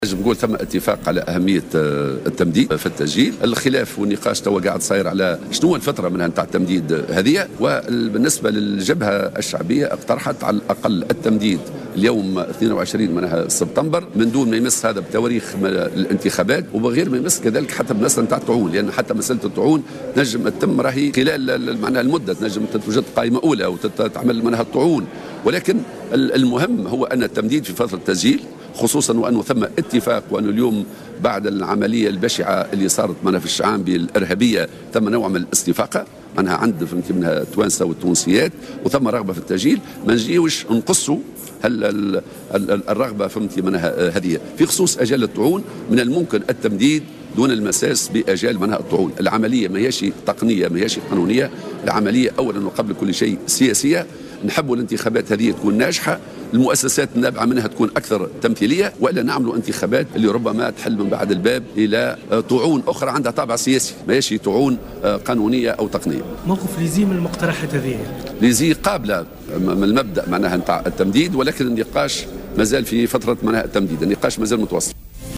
نجم نقول ثم اتفاق على أهمية التمديد في التسجيل. الخلاف والنقاش توا قاعد صاير على شنو الفترة منها نتاع التمديد هذه. وبالنسبة للجبهة الشعبية اقترحت على الأقل التمديد اليوم 22 منها سبتمبر من دون ما يمس هذا بتواريخ الانتخابات، وبغير ما يمس كذلك حتى بالنسبة نتاع الطعون، لأن حتى مسألة الطعون نجم تتم راهي خلال معناها المدة، نجم توجد قائمة أولى وتتعمل منها الطعون، ولكن المهم هو أن التمديد في فترة التسجيل، خصوصا وأنه ثم اتفاق وأنه اليوم بعد العملية البشعة اللي صارت معنا في الشعابي الإرهابية ثم نوع من الاستفاقة معناها عند فهمتي منها التوانسة والتونسيات، وثم رغبة في التسجيل. ما نجيوش نقصوا الرغبة فهمتي منها هذه. في خصوص أجال الطعون من الممكن التمديد دون المساس بأجال منها الطعون. العملية ما هيش تقنية، ما هيش قانونية، العملية أولا وقبل كل شيء سياسية. نحبوا الانتخابات هذه تكون ناجحة، المؤسسات النابعة منها تكون أكثر تمثيلية، وإلا نعملوا انتخابات اللي ربما تحل من بعد الباب إلى طعون أخرى عندها طابع سياسي، ما هيش طعون قانونية أو تقنية. موقف ليزي من المقترحات هذه؟ ليزي قابلة من المبدأ معناها نتاع التمديد، ولكن النقاش مازال في فترة معناها التمديد، النقاش مازال متوسط.